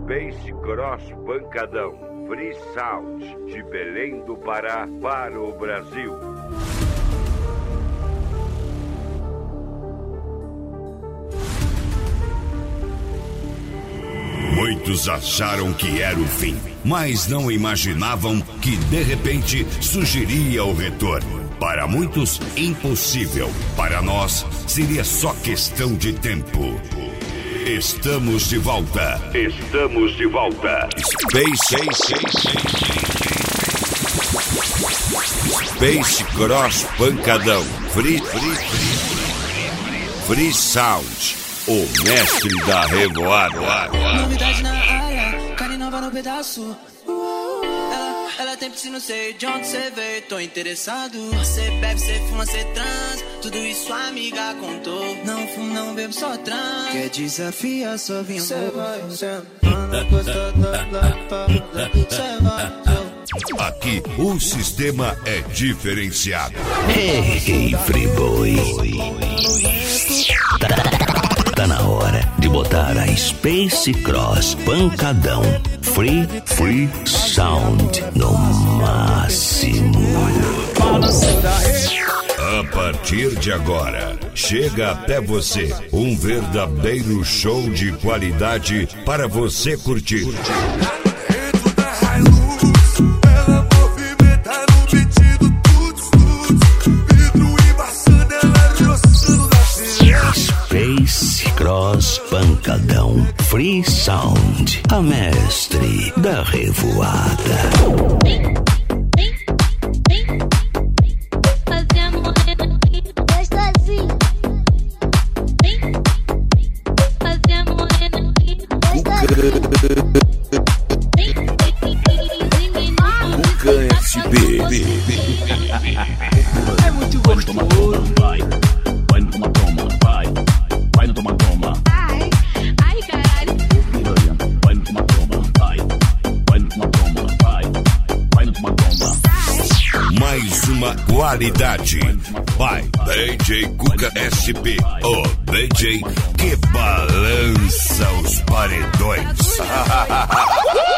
Space Cross Pancadão, Free Sound, de Belém do Pará para o Brasil. Muitos acharam que era o fim, mas não imaginavam que de repente surgiria o retorno. Para muitos, impossível. Para nós, seria só questão de tempo. Estamos de volta. Estamos de volta. Space Cross Pancadão. Free Sound. O mestre da revoada. Novidade na área, carne nova no pedaço. Ela tem piscina, não sei de onde você veio, tô interessado. Você bebe, você fuma, você trans, tudo isso a amiga contou. Não fumo, não bebo, só trans. Quer desafiar, só vim cê vai, cê manda gostosa da parada. Cê vai, aqui o sistema é diferenciado. Hey, Friboi. Tá na hora de botar a Space Cross Pancadão Free Sound no máximo. A partir de agora, chega até você um verdadeiro show de qualidade para você curtir. Space Cross Pancadão Free Sound, a mestre da revoada. Cuca SB. É muito gostoso. Vai no toma, vai no toma. Ai, caralho. Vai no toma, vai no toma, vai no toma. Mais uma qualidade. Vai, DJ Cuca SP, o DJ que balança os paredões.